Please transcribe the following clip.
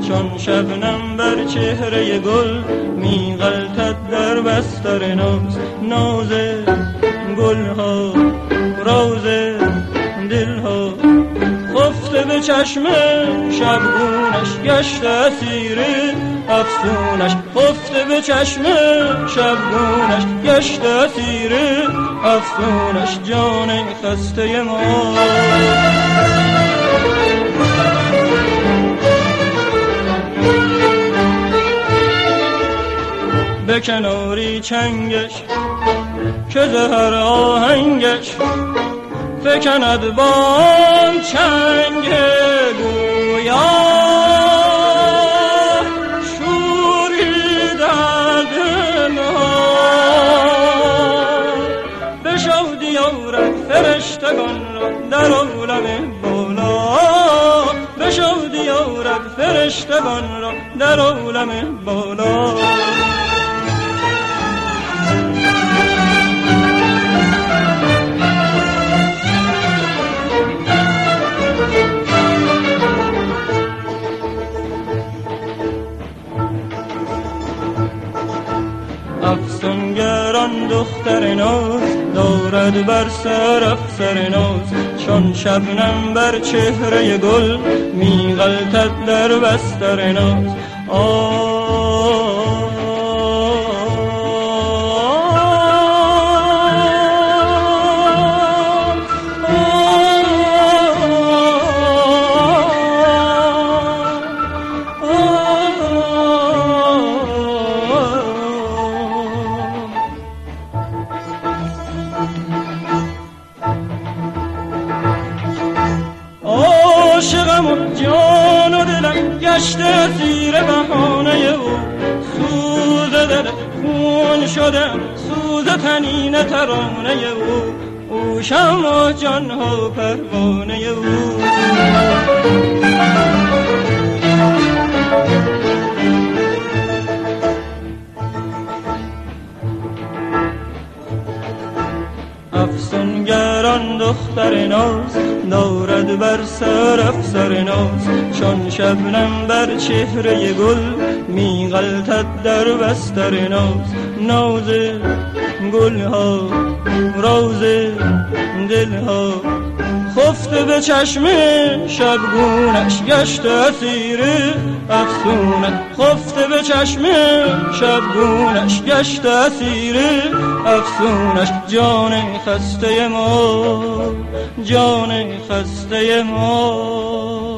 چون شبنم بر چهره گل میغلطد در بستر ناز. ناز گلها راز دلها خفته به چشم شبگونش گشت اسیر افسونش. خفته به چشم شبگونش گشت اسیر افسونش. جان خسته ما به کناری چنگش که زهر آهنگش فکند با آن چنگ گویا. شوری در دل ما به شادی آورد فرشتگان را در عالم بالا. به شادی آورد فرشتگان را در عالم بالا. افسونگران دختر ناز دارد بر سر افسر ناز. چون شبنم بر چهره گل میغلطد در بستر ناز. عاشقم و جان و دلم گشته زیر بهانه او. سوز دل خون شدم سوز تنین ترانه او. او شمع و جان ها پروانه او. افسونگران دختر ناز دارد بر سر افسر ناز. چون شبنم بر چهره گل میغلطد در بستر ناز. ناز گلها راز دلها خفته به چشم شبگونش گشت اسیر افسونش. خفته به چشم شبگونش گشت اسیر افسونش. جان خسته ما جان خسته ما.